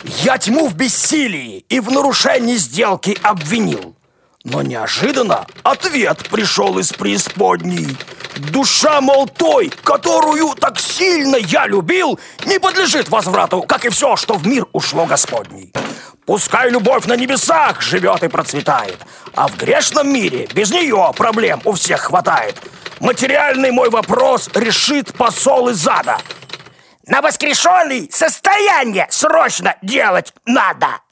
Я тьму в бессилии и в нарушении сделки обвинил. Но неожиданно ответ пришел из преисподней. Душа, мол, той, которую так сильно я любил, не подлежит возврату, как и все, что в мир ушло Господний. Пускай любовь на небесах живет и процветает, а в грешном мире без нее проблем у всех хватает. Материальный мой вопрос решит посол из ада. На воскрешенный состояние срочно делать надо.